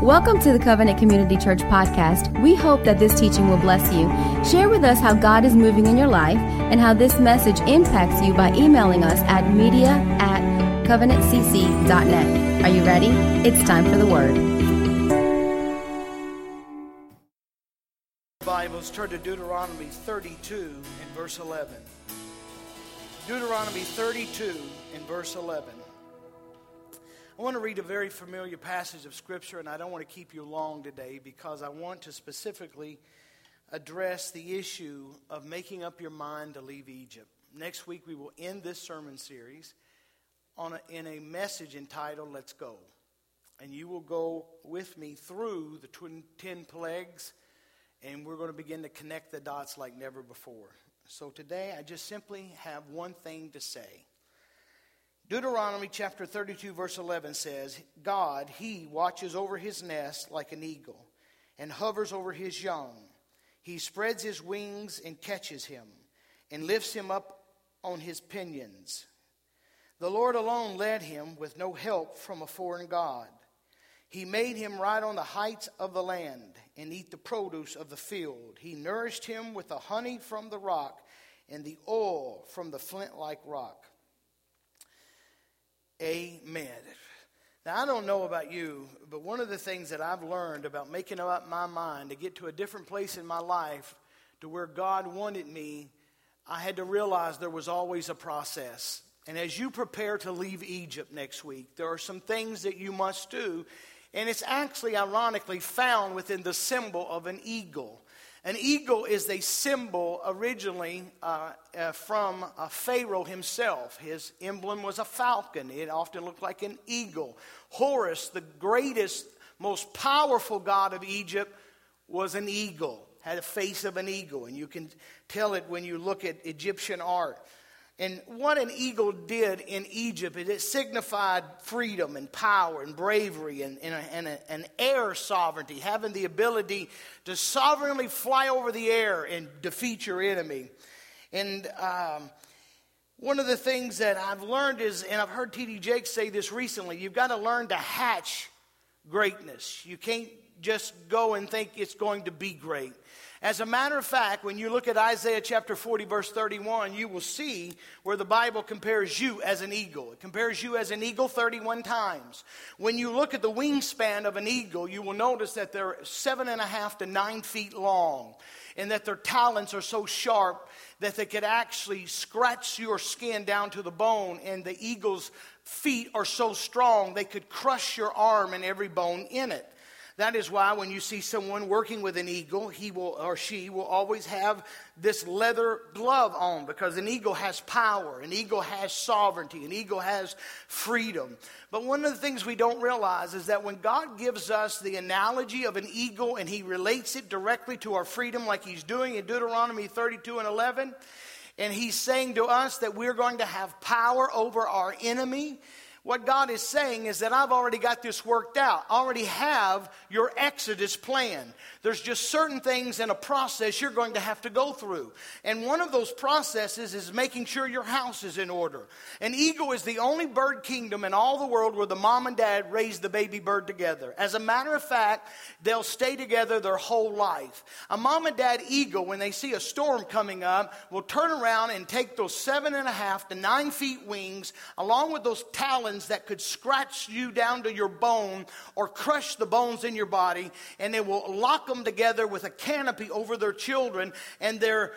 Welcome to the Covenant Community Church podcast. We hope that this teaching will bless you. Share with us how God is moving in your life and how this message impacts you by emailing us at media@covenantcc.net. Are you ready? It's time for the Word. Bibles, turn to Deuteronomy 32 and verse 11. Deuteronomy 32 and verse 11. I want to read a very familiar passage of Scripture, and I don't want to keep you long today because I want to specifically address the issue of making up your mind to leave Egypt. Next week we will end this sermon series in a message entitled, Let's Go. And you will go with me through the 10 plagues, and we're going to begin to connect the dots like never before. So today I just simply have one thing to say. Deuteronomy chapter 32 verse 11 says, God, He watches over His nest like an eagle and hovers over His young. He spreads His wings and catches him and lifts him up on His pinions. The Lord alone led him with no help from a foreign God. He made him ride on the heights of the land and eat the produce of the field. He nourished him with the honey from the rock and the oil from the flint-like rock. Amen. Now, I don't know about you, but one of the things that I've learned about making up my mind to get to a different place in my life to where God wanted me, I had to realize there was always a process. And as you prepare to leave Egypt next week, there are some things that you must do. And it's actually ironically found within the symbol of an eagle. An eagle is a symbol originally from Pharaoh himself. His emblem was a falcon. It often looked like an eagle. Horus, the greatest, most powerful god of Egypt, was an eagle. Had a face of an eagle. And you can tell it when you look at Egyptian art. And what an eagle did in Egypt is it signified freedom and power and bravery and an air sovereignty, having the ability to sovereignly fly over the air and defeat your enemy. And one of the things that I've learned is, and I've heard T.D. Jakes say this recently, you've got to learn to hatch greatness. You can't just go and think it's going to be great. As a matter of fact, when you look at Isaiah chapter 40, verse 31, you will see where the Bible compares you as an eagle. It compares you as an eagle 31 times. When you look at the wingspan of an eagle, you will notice that they're 7.5 to 9 feet long, and that their talons are so sharp that they could actually scratch your skin down to the bone, and the eagle's feet are so strong they could crush your arm and every bone in it. That is why when you see someone working with an eagle, he will or she will always have this leather glove on, because an eagle has power, an eagle has sovereignty, an eagle has freedom. But one of the things we don't realize is that when God gives us the analogy of an eagle and He relates it directly to our freedom like He's doing in Deuteronomy 32 and 11, and He's saying to us that we're going to have power over our enemy, what God is saying is that I've already got this worked out. I already have your exodus plan. There's just certain things in a process you're going to have to go through. And one of those processes is making sure your house is in order. An eagle is the only bird kingdom in all the world where the mom and dad raise the baby bird together. As a matter of fact, they'll stay together their whole life. A mom and dad eagle, when they see a storm coming up, will turn around and take those 7.5 to 9 feet wings along with those talons that could scratch you down to your bone or crush the bones in your body, and they will lock them together with a canopy over their children, and their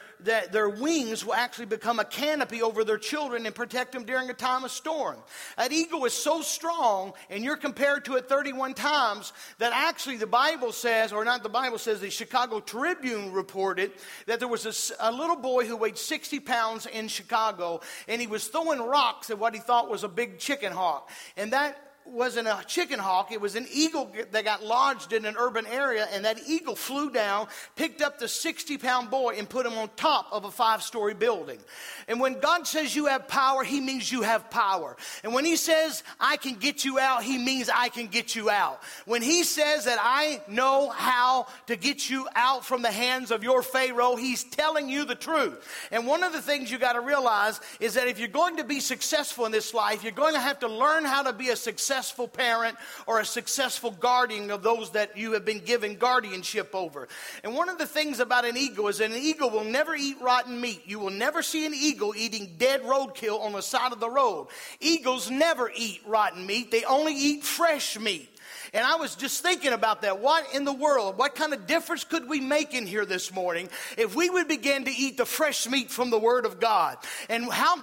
wings will actually become a canopy over their children and protect them during a time of storm. An eagle is so strong, and you're compared to it 31 times, that actually the Bible says, or not the Bible says, the Chicago Tribune reported that there was a little boy who weighed 60 pounds in Chicago, and he was throwing rocks at what he thought was a big chicken hawk. And that wasn't a chicken hawk. It was an eagle that got lodged in an urban area, and that eagle flew down, picked up the 60-pound boy, and put him on top of a 5-story building. And when God says you have power, he means you have power. And when he says, I can get you out, he means I can get you out. When he says that I know how to get you out from the hands of your Pharaoh, he's telling you the truth. And one of the things you got to realize is that if you're going to be successful in this life, you're going to have to learn how to be a successful successful parent or a successful guardian of those that you have been given guardianship over. And one of the things about an eagle is that an eagle will never eat rotten meat. You will never see an eagle eating dead roadkill on the side of the road. Eagles never eat rotten meat. They only eat fresh meat. And I was just thinking about that. What in the world, what kind of difference could we make in here this morning if we would begin to eat the fresh meat from the Word of God? And how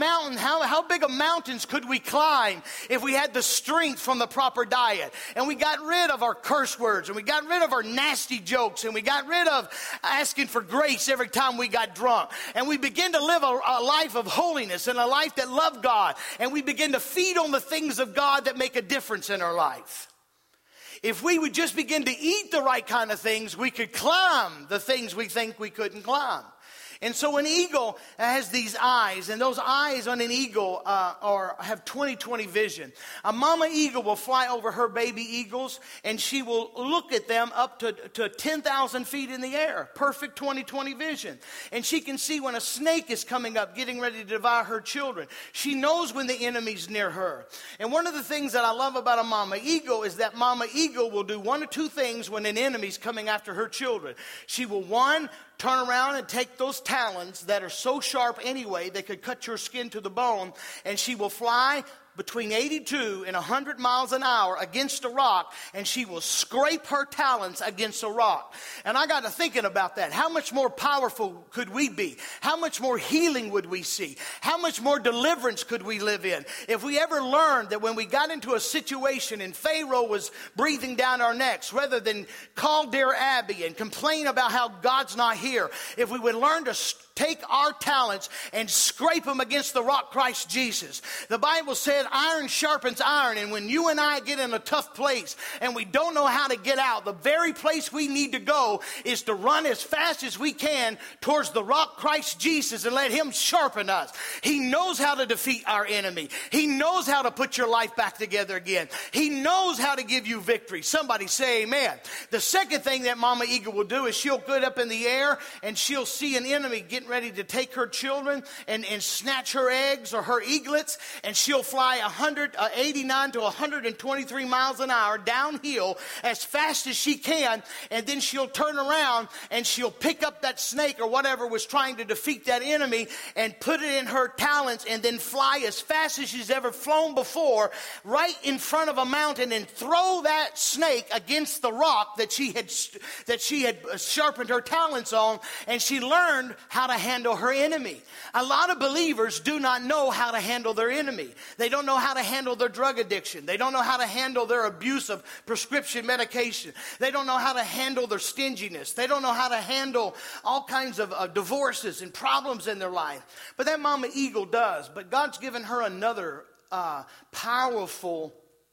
big of mountains could we climb if we had the strength from the proper diet? And we got rid of our curse words, and we got rid of our nasty jokes, and we got rid of asking for grace every time we got drunk. And we begin to live a life of holiness and a life that loved God. And we begin to feed on the things of God that make a difference in our life. If we would just begin to eat the right kind of things, we could climb the things we think we couldn't climb. And so an eagle has these eyes, and those eyes on an eagle have 20/20 vision. A mama eagle will fly over her baby eagles, and she will look at them up to 10,000 feet in the air. Perfect 20/20 vision. And she can see when a snake is coming up, getting ready to devour her children. She knows when the enemy's near her. And one of the things that I love about a mama eagle is that mama eagle will do one or two things when an enemy's coming after her children. She will, one, turn around and take those talons that are so sharp anyway they could cut your skin to the bone, and she will fly between 82 and 100 miles an hour against a rock, and she will scrape her talons against a rock. And I got to thinking about that. How much more powerful could we be? How much more healing would we see? How much more deliverance could we live in? If we ever learned that when we got into a situation and Pharaoh was breathing down our necks, rather than call Dear Abby and complain about how God's not here, if we would learn to take our talents and scrape them against the rock, Christ Jesus. The Bible said iron sharpens iron, and when you and I get in a tough place and we don't know how to get out, the very place we need to go is to run as fast as we can towards the rock, Christ Jesus, and let Him sharpen us. He knows how to defeat our enemy. He knows how to put your life back together again. He knows how to give you victory. Somebody say amen. The second thing that Mama Eagle will do is she'll get up in the air and she'll see an enemy getting ready to take her children and snatch her eggs or her eaglets, and she'll fly 89 to 123 miles an hour downhill as fast as she can, and then she'll turn around and she'll pick up that snake or whatever was trying to defeat that enemy and put it in her talons, and then fly as fast as she's ever flown before right in front of a mountain and throw that snake against the rock that she had sharpened her talons on, and she learned how to handle her enemy. A lot of believers do not know how to handle their enemy. They don't know how to handle their drug addiction. They don't know how to handle their abuse of prescription medication. They don't know how to handle their stinginess. They don't know how to handle all kinds of divorces and problems in their life. But that Mama Eagle does. But God's given her another powerful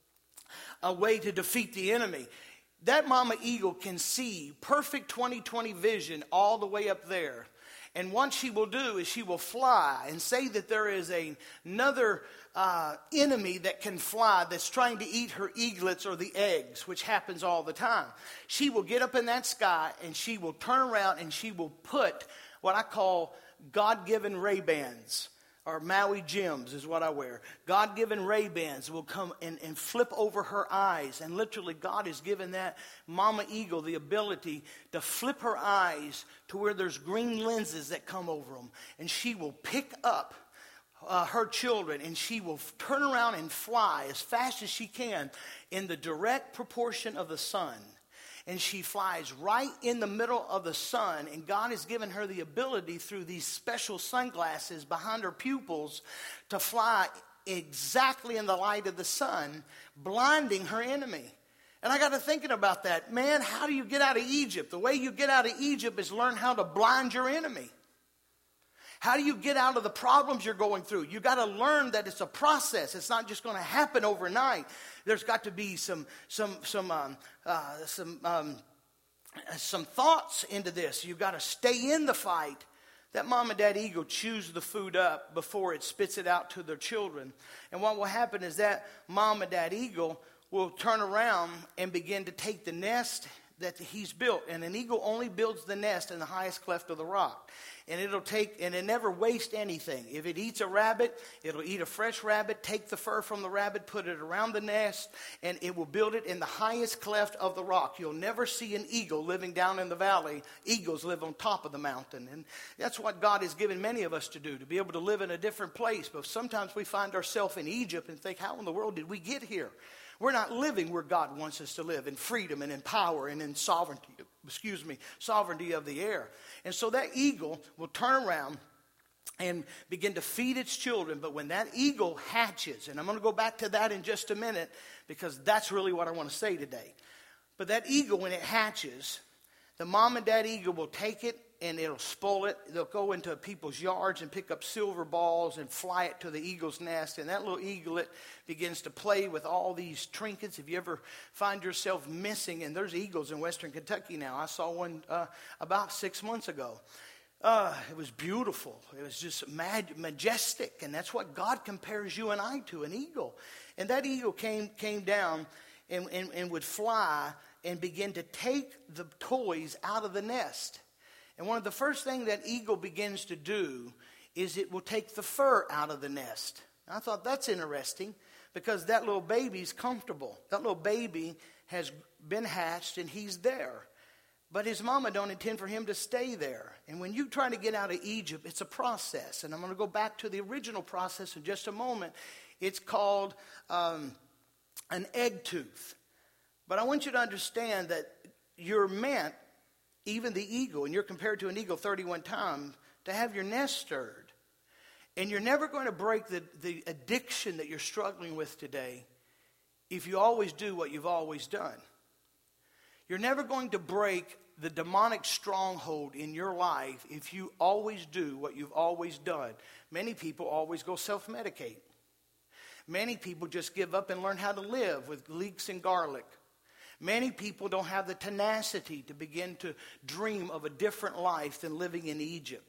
way to defeat the enemy. That Mama Eagle can see perfect 20/20 vision all the way up there. And what she will do is she will fly and say that there is another enemy that can fly that's trying to eat her eaglets or the eggs, which happens all the time. She will get up in that sky and she will turn around and she will put what I call God-given Ray-Bans. Or Maui Jims is what I wear. God-given Ray-Bans will come and flip over her eyes. And literally God has given that Mama Eagle the ability to flip her eyes to where there's green lenses that come over them. And she will pick up her children, and she will turn around and fly as fast as she can in the direct proportion of the sun. And she flies right in the middle of the sun. And God has given her the ability through these special sunglasses behind her pupils to fly exactly in the light of the sun, blinding her enemy. And I got to thinking about that. Man, how do you get out of Egypt? The way you get out of Egypt is learn how to blind your enemy. How do you get out of the problems you're going through? You got to learn that it's a process. It's not just going to happen overnight. There's got to be some thoughts into this. You've got to stay in the fight. That mom and dad eagle chews the food up before it spits it out to their children. And what will happen is that mom and dad eagle will turn around and begin to take the nest that he's built. And an eagle only builds the nest in the highest cleft of the rock. And it never wastes anything. If it eats a rabbit, it'll eat a fresh rabbit, take the fur from the rabbit, put it around the nest, and it will build it in the highest cleft of the rock. You'll never see an eagle living down in the valley. Eagles live on top of the mountain. And that's what God has given many of us to do, to be able to live in a different place. But sometimes we find ourselves in Egypt and think, how in the world did we get here? We're not living where God wants us to live, in freedom and in power and in sovereignty of the air. And so that eagle will turn around and begin to feed its children. But when that eagle hatches, and I'm going to go back to that in just a minute, because that's really what I want to say today. But that eagle, when it hatches, the mom and dad eagle will take it and it'll spoil it. They'll go into people's yards and pick up silver balls and fly it to the eagle's nest. And that little eaglet begins to play with all these trinkets. If you ever find yourself missing, and there's eagles in western Kentucky now. I saw one about 6 months ago. It was beautiful. It was just majestic. And that's what God compares you and I to, an eagle. And that eagle came down and would fly and begin to take the toys out of the nest. And one of the first things that eagle begins to do is it will take the fur out of the nest. And I thought that's interesting, because that little baby's comfortable. That little baby has been hatched and he's there. But his mama don't intend for him to stay there. And when you try to get out of Egypt, it's a process. And I'm going to go back to the original process in just a moment. It's called an egg tooth. But I want you to understand that you're meant, even the eagle, and you're compared to an eagle 31 times, to have your nest stirred. And you're never going to break the addiction that you're struggling with today if you always do what you've always done. You're never going to break the demonic stronghold in your life if you always do what you've always done. Many people always go self-medicate. Many people just give up and learn how to live with leeks and garlic. Many people don't have the tenacity to begin to dream of a different life than living in Egypt.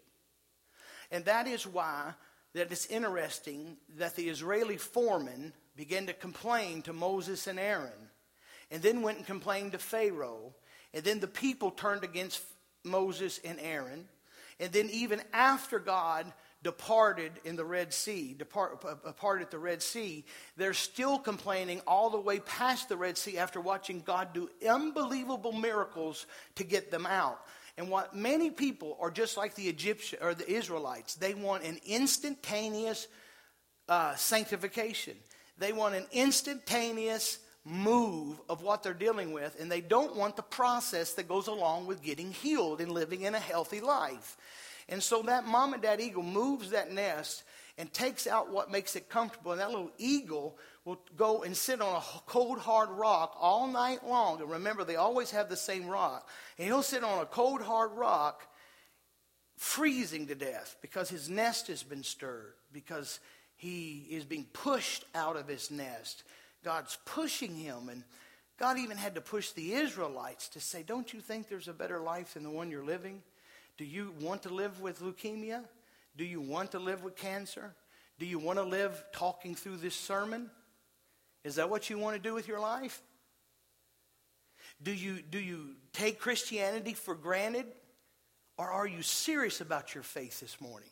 And that is why that it's interesting that the Israeli foreman began to complain to Moses and Aaron, and then went and complained to Pharaoh. And then the people turned against Moses and Aaron. And then even after God departed in the Red Sea, departed the Red Sea, they're still complaining all the way past the Red Sea after watching God do unbelievable miracles to get them out. And what many people are just like the Egyptians or the Israelites, they want an instantaneous sanctification. They want an instantaneous move of what they're dealing with, and they don't want the process that goes along with getting healed and living in a healthy life. And so that mom and dad eagle moves that nest and takes out what makes it comfortable. And that little eagle will go and sit on a cold, hard rock all night long. And remember, they always have the same rock. And he'll sit on a cold, hard rock, freezing to death, because his nest has been stirred, because he is being pushed out of his nest. God's pushing him. And God even had to push the Israelites to say, don't you think there's a better life than the one you're living? Do you want to live with leukemia? Do you want to live with cancer? Do you want to live talking through this sermon? Is that what you want to do with your life? Do you take Christianity for granted? Or are you serious about your faith this morning?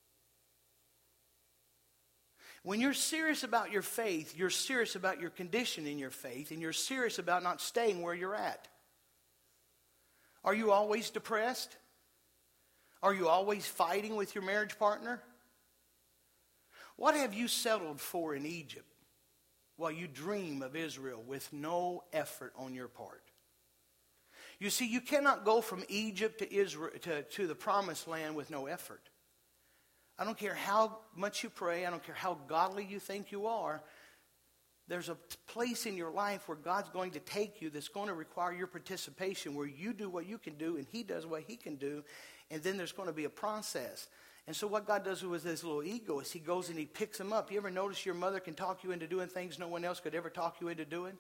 When you're serious about your faith, you're serious about your condition in your faith, and you're serious about not staying where you're at. Are you always depressed? Are you always fighting with your marriage partner? What have you settled for in Egypt while you dream of Israel with no effort on your part? You see, you cannot go from Egypt to Israel to the promised land with no effort. I don't care how much you pray. I don't care how godly you think you are. There's a place in your life where God's going to take you that's going to require your participation, where you do what you can do and he does what he can do. And then there's going to be a process. And so what God does with this little eagle is he goes and he picks him up. You ever notice your mother can talk you into doing things no one else could ever talk you into doing?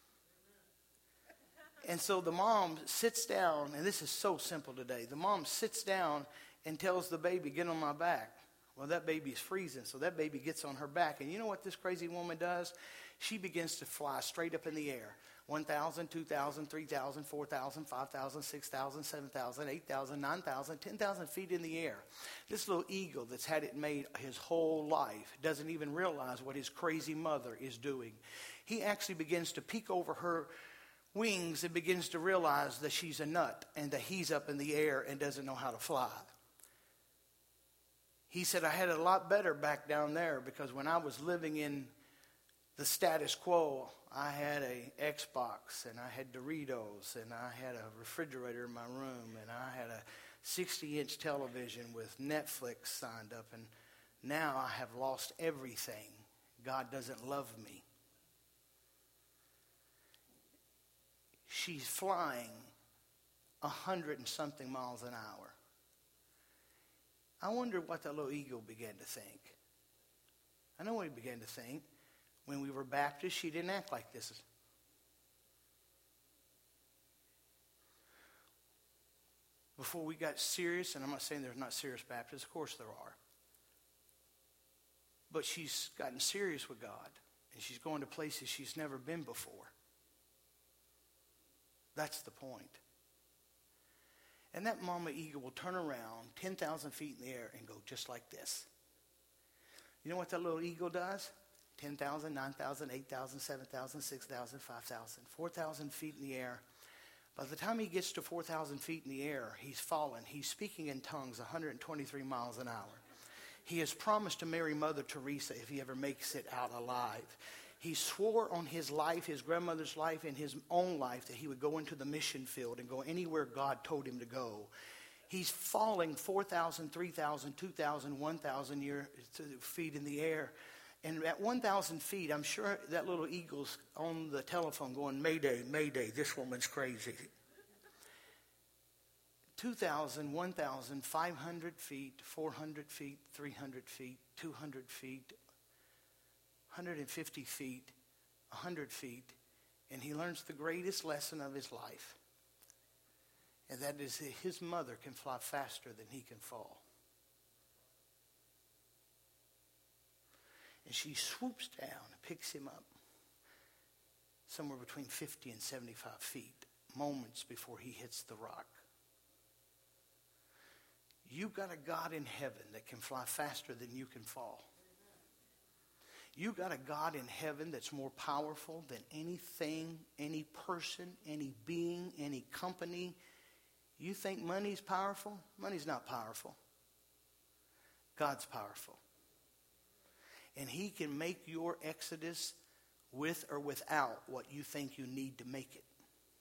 And so the mom sits down, and this is so simple today. The mom sits down and tells the baby, get on my back. Well, that baby is freezing, so that baby gets on her back. And you know what this crazy woman does? She begins to fly straight up in the air. 1,000, 2,000, 3,000, 4,000, 5,000, 6,000, 7,000, 8,000, 9,000, 10,000 feet in the air. This little eagle that's had it made his whole life doesn't even realize what his crazy mother is doing. He actually begins to peek over her wings and begins to realize that she's a nut and that he's up in the air and doesn't know how to fly. He said, I had it a lot better back down there because when I was living in the status quo, I had a Xbox and I had Doritos and I had a refrigerator in my room and I had a 60-inch television with Netflix signed up, and now I have lost everything. God doesn't love me. She's flying 100 and something miles an hour. I wonder what that little eagle began to think. I know what he began to think. When we were Baptists, she didn't act like this. Before we got serious, and I'm not saying there's not serious Baptists, of course there are. But she's gotten serious with God, and she's going to places she's never been before. That's the point. And that mama eagle will turn around 10,000 feet in the air and go just like this. You know what that little eagle does? 10,000, 9,000, 8,000, 7,000, 6,000, 5,000, 4,000 feet in the air. By the time he gets to 4,000 feet in the air, he's fallen. He's speaking in tongues 123 miles an hour. He has promised to marry Mother Teresa if he ever makes it out alive. He swore on his life, his grandmother's life, and his own life that he would go into the mission field and go anywhere God told him to go. He's falling 4,000, 3,000, 2,000, 1,000 feet in the air. And at 1,000 feet, I'm sure that little eagle's on the telephone going, Mayday, Mayday, this woman's crazy. 2,000, 1,000, 500 feet, 400 feet, 300 feet, 200 feet, 150 feet, 100 feet, and he learns the greatest lesson of his life. And that is that his mother can fly faster than he can fall. And she swoops down and picks him up somewhere between 50 and 75 feet, moments before he hits the rock. You've got a God in heaven that can fly faster than you can fall. You've got a God in heaven that's more powerful than anything, any person, any being, any company. You think money's powerful? Money's not powerful. God's powerful. And he can make your exodus with or without what you think you need to make it.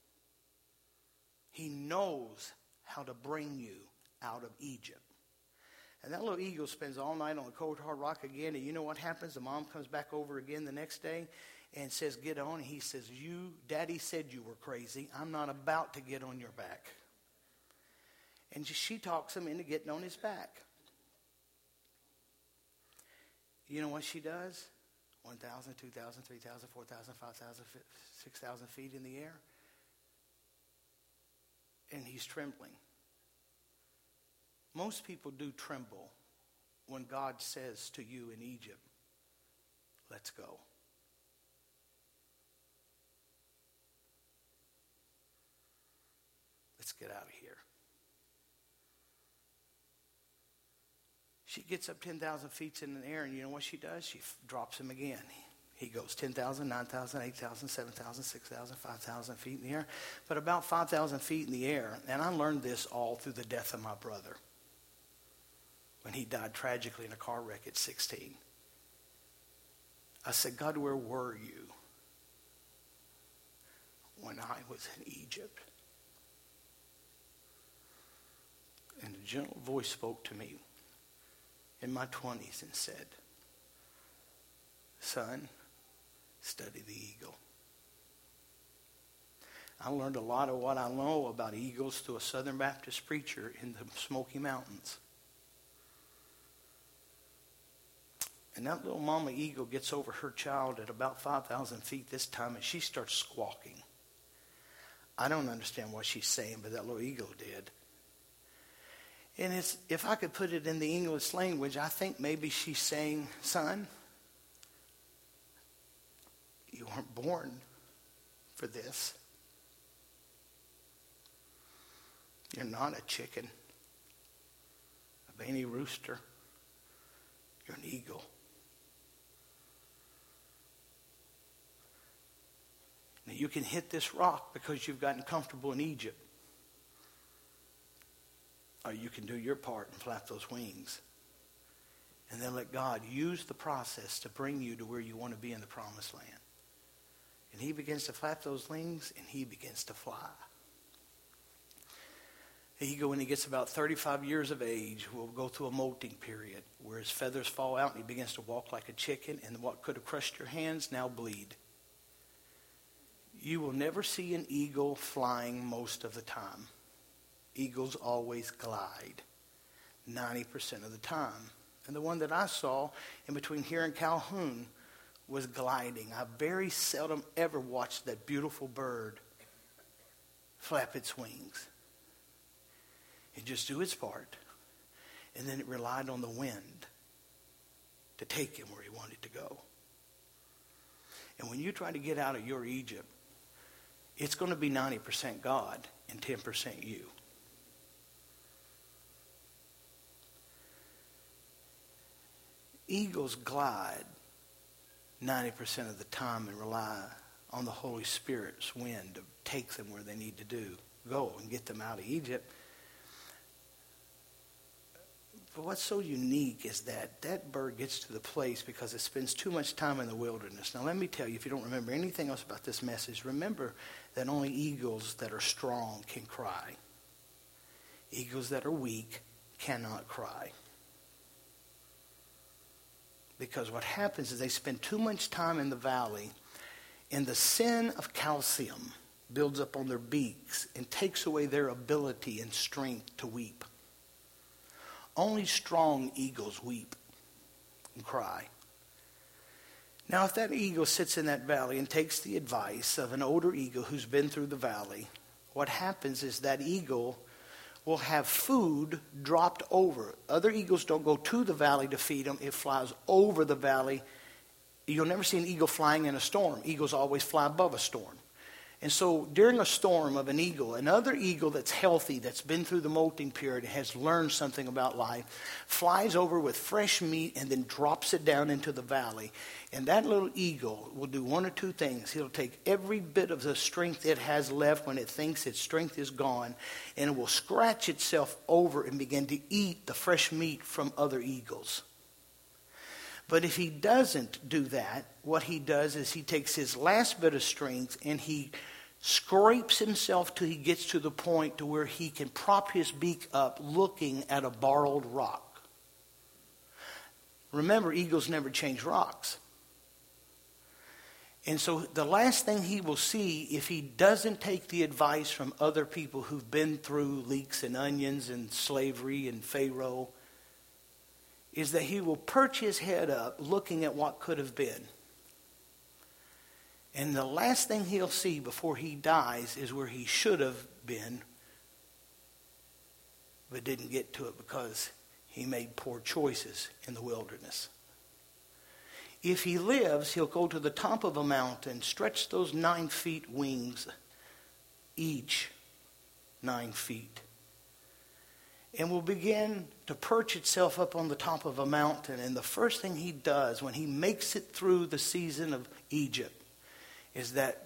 He knows how to bring you out of Egypt. And that little eagle spends all night on the cold hard rock again. And you know what happens? The mom comes back over again the next day and says, get on. And he says, Daddy said you were crazy. I'm not about to get on your back. And she talks him into getting on his back. You know what she does? 1,000, 2,000, 3,000, 4,000, 5,000, 6,000 feet in the air. And he's trembling. Most people do tremble when God says to you in Egypt, let's go. Let's get out of here. She gets up 10,000 feet in the air, and you know what she does? She drops him again. He goes 10,000, 9,000, 8,000, 7,000, 6,000, 5,000 feet in the air. But about 5,000 feet in the air, and I learned this all through the death of my brother when he died tragically in a car wreck at 16. I said, God, where were you when I was in Egypt? And a gentle voice spoke to me in my 20s and said, son, study the eagle. I learned a lot of what I know about eagles through a Southern Baptist preacher in the Smoky Mountains. And that little mama eagle gets over her child at about 5,000 feet this time, and she starts squawking. I don't understand what she's saying, but that little eagle did. And if I could put it in the English language, I think maybe she's saying, son, you weren't born for this. You're not a chicken, a baby rooster. You're an eagle. Now you can hit this rock because you've gotten comfortable in Egypt. Or you can do your part and flap those wings. And then let God use the process to bring you to where you want to be in the promised land. And he begins to flap those wings and he begins to fly. The eagle, when he gets about 35 years of age, will go through a molting period where his feathers fall out and he begins to walk like a chicken, and what could have crushed your hands now bleed. You will never see an eagle flying most of the time. Eagles always glide 90% of the time. And the one that I saw in between here and Calhoun was gliding. I very seldom ever watched that beautiful bird flap its wings. It just do its part. And then it relied on the wind to take him where he wanted to go. And when you try to get out of your Egypt, it's going to be 90% God and 10% you. Eagles glide 90% of the time and rely on the Holy Spirit's wind to take them where they need to go and get them out of Egypt. But what's so unique is that bird gets to the place because it spends too much time in the wilderness. Now let me tell you, if you don't remember anything else about this message, remember that only eagles that are strong can cry. Eagles that are weak cannot cry. Because what happens is they spend too much time in the valley, and the sin of calcium builds up on their beaks and takes away their ability and strength to weep. Only strong eagles weep and cry. Now, if that eagle sits in that valley and takes the advice of an older eagle who's been through the valley, what happens is that eagle will have food dropped over. Other eagles don't go to the valley to feed them. It flies over the valley. You'll never see an eagle flying in a storm. Eagles always fly above a storm. And so during a storm of an eagle, another eagle that's healthy, that's been through the molting period, has learned something about life, flies over with fresh meat and then drops it down into the valley. And that little eagle will do one or two things. He'll take every bit of the strength it has left when it thinks its strength is gone, and it will scratch itself over and begin to eat the fresh meat from other eagles. But if he doesn't do that, what he does is he takes his last bit of strength and he scrapes himself till he gets to the point to where he can prop his beak up looking at a borrowed rock. Remember, eagles never change rocks. And so the last thing he will see, if he doesn't take the advice from other people who've been through leeks and onions and slavery and Pharaoh, is that he will perch his head up looking at what could have been. And the last thing he'll see before he dies is where he should have been, but didn't get to it because he made poor choices in the wilderness. If he lives, he'll go to the top of a mountain, stretch those 9 feet wings, each 9 feet, and will begin to perch itself up on the top of a mountain. And the first thing he does when he makes it through the season of Egypt is that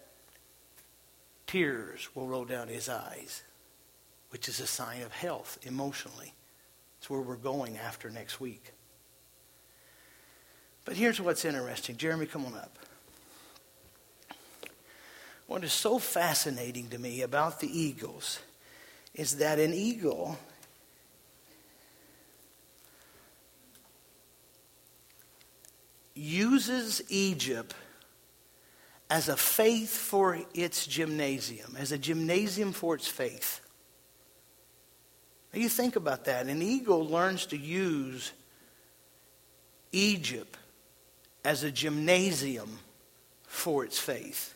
tears will roll down his eyes, which is a sign of health emotionally. It's where we're going after next week. But here's what's interesting. Jeremy, come on up. What is so fascinating to me about the eagles is that an eagle uses Egypt as a faith for its gymnasium, as a gymnasium for its faith. Now you think about that. An eagle learns to use Egypt as a gymnasium for its faith.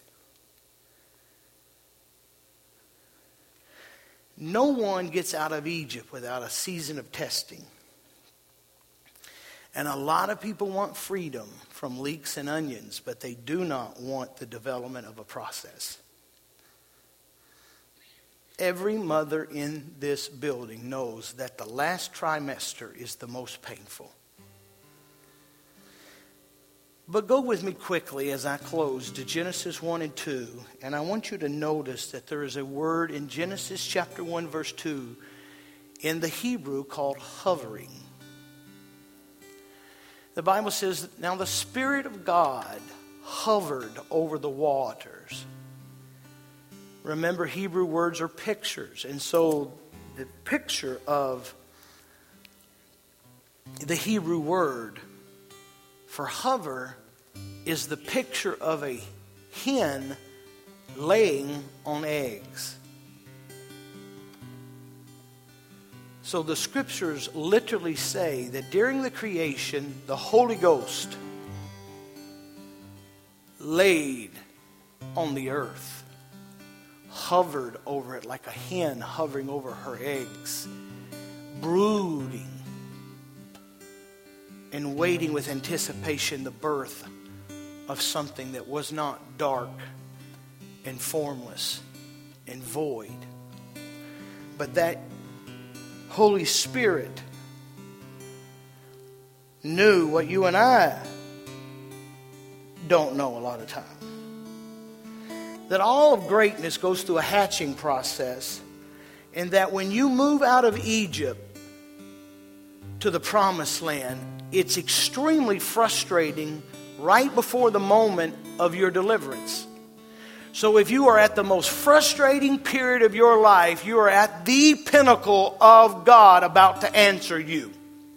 No one gets out of Egypt without a season of testing. And a lot of people want freedom from leeks and onions, but they do not want the development of a process. Every mother in this building knows that the last trimester is the most painful. But go with me quickly as I close to Genesis 1 and 2. And I want you to notice that there is a word in Genesis chapter 1 verse 2 in the Hebrew called hovering. The Bible says, now the Spirit of God hovered over the waters. Remember, Hebrew words are pictures. And so the picture of the Hebrew word for hover is the picture of a hen laying on eggs. So the scriptures literally say that during the creation, the Holy Ghost laid on the earth, hovered over it like a hen hovering over her eggs, brooding and waiting with anticipation the birth of something that was not dark and formless and void. But that Holy Spirit knew what you and I don't know a lot of time. That all of greatness goes through a hatching process, and that when you move out of Egypt to the promised land, it's extremely frustrating right before the moment of your deliverance. So if you are at the most frustrating period of your life, you are at the pinnacle of God about to answer you.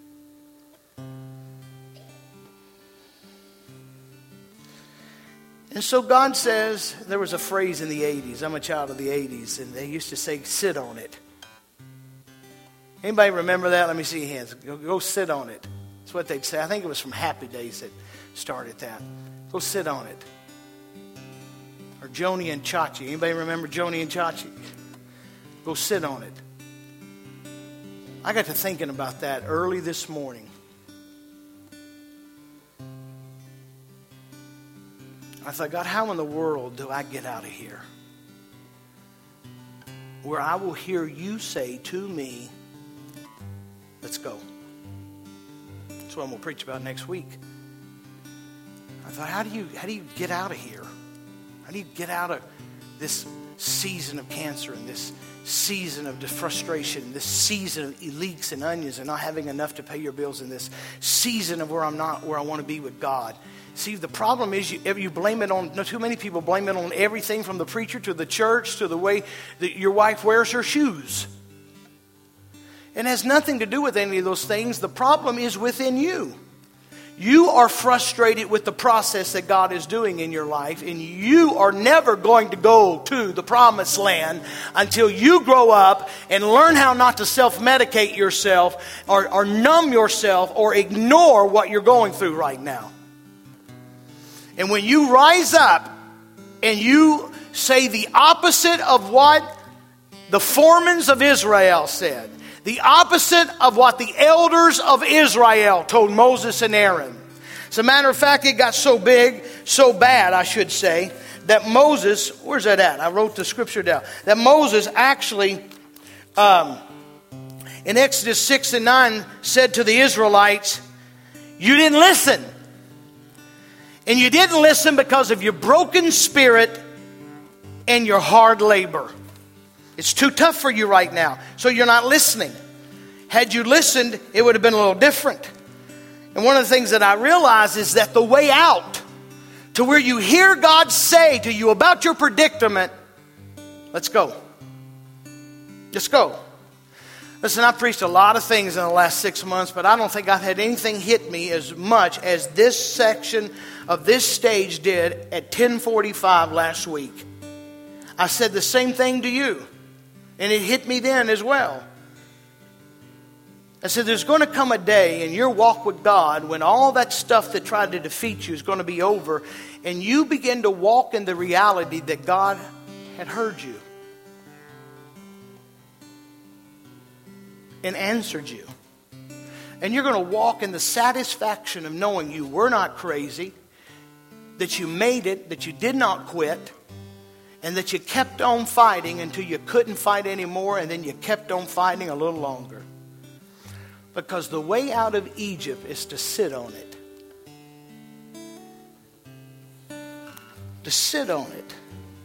And so God says, there was a phrase in the 80s. I'm a child of the 80s, and they used to say, sit on it. Anybody remember that? Let me see your hands. Go sit on it. That's what they'd say. I think it was from Happy Days that started that. Go sit on it. Or Joni and Chachi. Anybody remember Joni and Chachi? Go sit on it. I got to thinking about that early this morning. I thought, God, how in the world do I get out of here? Where I will hear you say to me, let's go. That's what I'm going to preach about next week. I thought, how do you get out of here? How do you get out of this season of cancer and this season of frustration, this season of leeks and onions and not having enough to pay your bills, and this season of where I'm not where I want to be with God? See, the problem is you blame it on, too many people blame it on everything from the preacher to the church to the way that your wife wears her shoes. It has nothing to do with any of those things. The problem is within you. You are frustrated with the process that God is doing in your life, and you are never going to go to the promised land until you grow up and learn how not to self-medicate yourself or numb yourself or ignore what you're going through right now. And when you rise up and you say the opposite of what the foremans of Israel said, the opposite of what the elders of Israel told Moses and Aaron. As a matter of fact, it got so big, so bad, I should say, that Moses, where's that at? I wrote the scripture down. That Moses actually, in Exodus 6 and 9, said to the Israelites, you didn't listen. And you didn't listen because of your broken spirit and your hard labor. It's too tough for you right now, so you're not listening. Had you listened, it would have been a little different. And one of the things that I realize is that the way out to where you hear God say to you about your predicament, let's go. Just go. Listen, I've preached a lot of things in the last 6 months, but I don't think I've had anything hit me as much as this section of this stage did at 10:45 last week. I said the same thing to you, and it hit me then as well. I said there's going to come a day in your walk with God when all that stuff that tried to defeat you is going to be over, and you begin to walk in the reality that God had heard you and answered you. And you're going to walk in the satisfaction of knowing you were not crazy, that you made it, that you did not quit, And that you kept on fighting until you couldn't fight anymore, and then you kept on fighting a little longer. Because the way out of Egypt is to sit on it. To sit on it.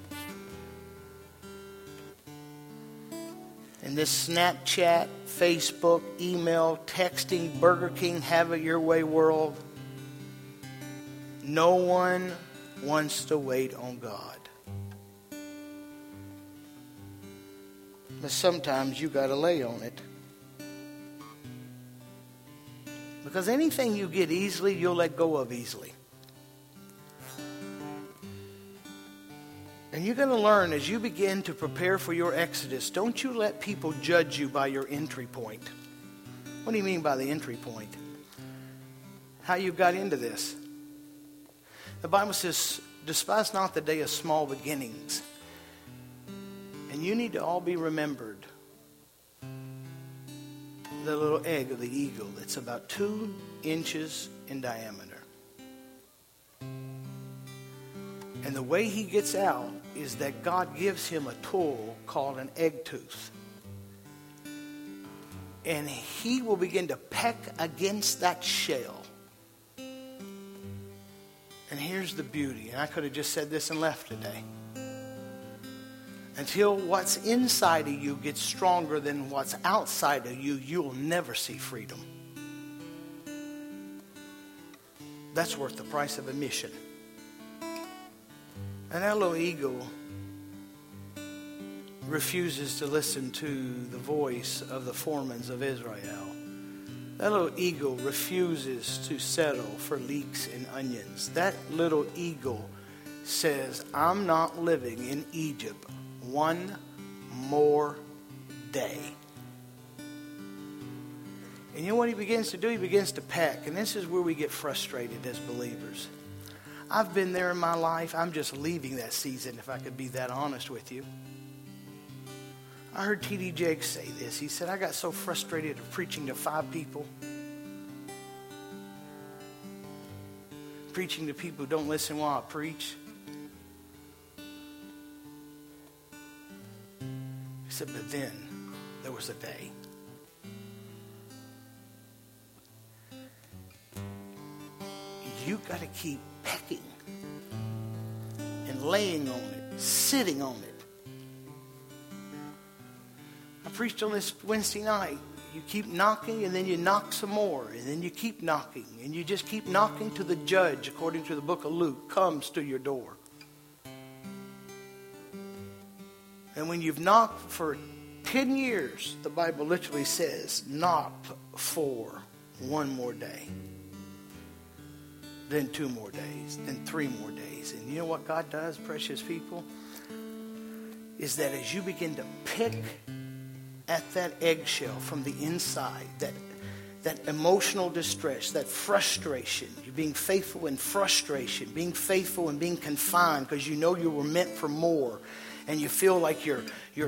And this Snapchat, Facebook, email, texting, Burger King, have it your way world. No one wants to wait on God. But sometimes you got to lay on it. Because anything you get easily, you'll let go of easily. And you're going to learn as you begin to prepare for your exodus, don't you let people judge you by your entry point. What do you mean by the entry point? How you got into this. The Bible says, despise not the day of small beginnings. And you need to all be remembered. The little egg of the eagle that's about 2 inches in diameter. And the way he gets out is that God gives him a tool called an egg tooth. And he will begin to peck against that shell. And here's the beauty. And I could have just said this and left today. Until what's inside of you gets stronger than what's outside of you, you'll never see freedom. That's worth the price of admission. And that little eagle refuses to listen to the voice of the foremen of Israel. That little eagle refuses to settle for leeks and onions. That little eagle says, I'm not living in Egypt one more day. And you know what he begins to do? He begins to peck. And this is where we get frustrated as believers. I've been there in my life. I'm just leaving that season, if I could be that honest with you. I heard T.D. Jakes say this. He said, I got so frustrated of preaching to 5 people. Preaching to people who don't listen while I preach. He said, but then there was a day. You got to keep pecking and laying on it, sitting on it. I preached on this Wednesday night. You keep knocking and then you knock some more. And then you keep knocking. And you just keep knocking till the judge, according to the book of Luke, comes to your door. And when you've knocked for 10 years, the Bible literally says, knock for 1 more day. Then 2 more days. Then 3 more days. And you know what God does, precious people? Is that as you begin to pick at that eggshell from the inside, that emotional distress, that frustration, you're being faithful in frustration, being faithful and being confined because you know you were meant for more, and you feel like you're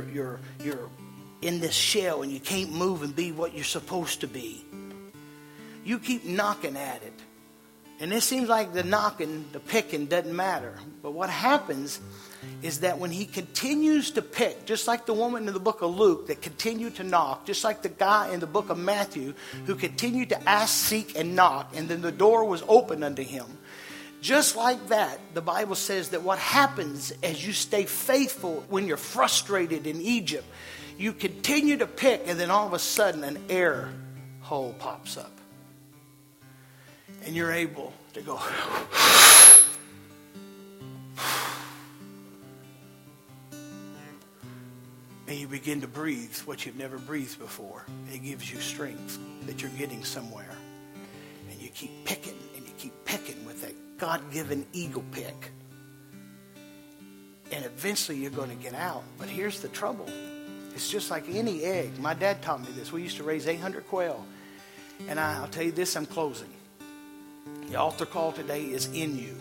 in this shell and you can't move and be what you're supposed to be. You keep knocking at it. And it seems like the knocking, the picking doesn't matter. But what happens is that when he continues to pick, just like the woman in the book of Luke that continued to knock, just like the guy in the book of Matthew who continued to ask, seek, and knock, and then the door was opened unto him. Just like that, the Bible says that what happens as you stay faithful when you're frustrated in Egypt, you continue to pick, and then all of a sudden an air hole pops up. And you're able to go. And you begin to breathe what you've never breathed before. It gives you strength that you're getting somewhere. And you keep picking and you keep picking with that God-given eagle pick. And eventually you're going to get out. But here's the trouble. It's just like any egg. My dad taught me this. We used to raise 800 quail. And I'll tell you this, I'm closing. The altar call today is in you.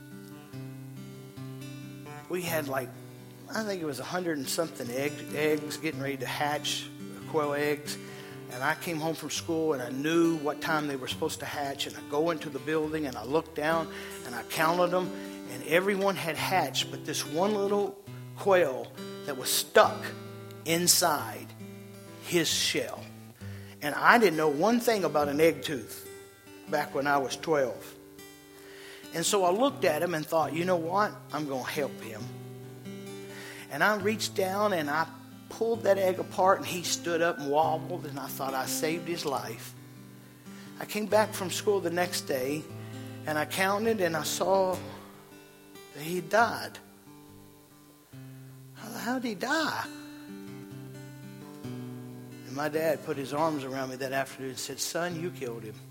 We had I think it was 100 and something eggs getting ready to hatch, quail eggs. And I came home from school and I knew what time they were supposed to hatch. And I go into the building and I looked down and I counted them. And everyone had hatched, but this one little quail that was stuck inside his shell. And I didn't know one thing about an egg tooth back when I was 12. And so I looked at him and thought, you know what? I'm going to help him. And I reached down and I pulled that egg apart, and he stood up and wobbled, and I thought I saved his life. I came back from school the next day, and I counted, and I saw that he died. How did he die? And my dad put his arms around me that afternoon and said, son, you killed him.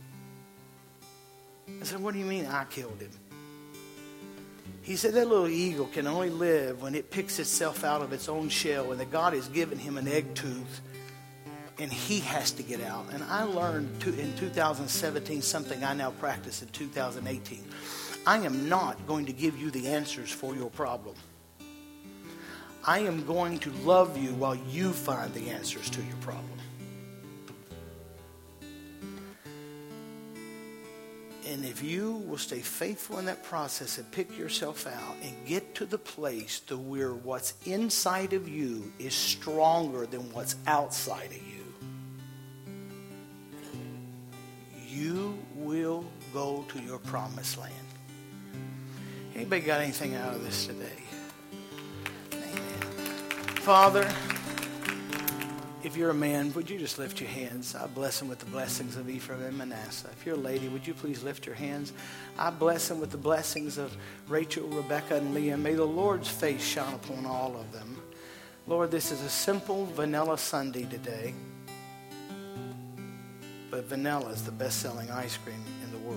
I said, what do you mean I killed him? He said, that little eagle can only live when it picks itself out of its own shell, and that God has given him an egg tooth, and he has to get out. And I learned in 2017 something I now practice in 2018. I am not going to give you the answers for your problem. I am going to love you while you find the answers to your problem. And if you will stay faithful in that process and pick yourself out and get to the place to where what's inside of you is stronger than what's outside of you, you will go to your promised land. Anybody got anything out of this today? Amen. Father, if you're a man, would you just lift your hands? I bless him with the blessings of Ephraim and Manasseh. If you're a lady, would you please lift your hands? I bless him with the blessings of Rachel, Rebecca, and Leah. May the Lord's face shine upon all of them. Lord, this is a simple vanilla Sunday today. But vanilla is the best-selling ice cream in the world.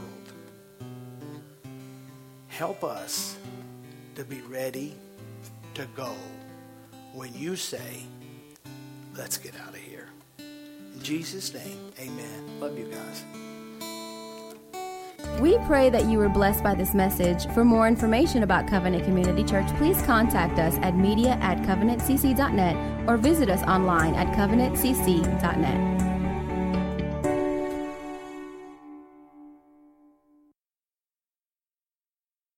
Help us to be ready to go when you say, let's get out of here. In Jesus' name, amen. Love you guys. We pray that you were blessed by this message. For more information about Covenant Community Church, please contact us at media@covenantcc.net or visit us online at covenantcc.net.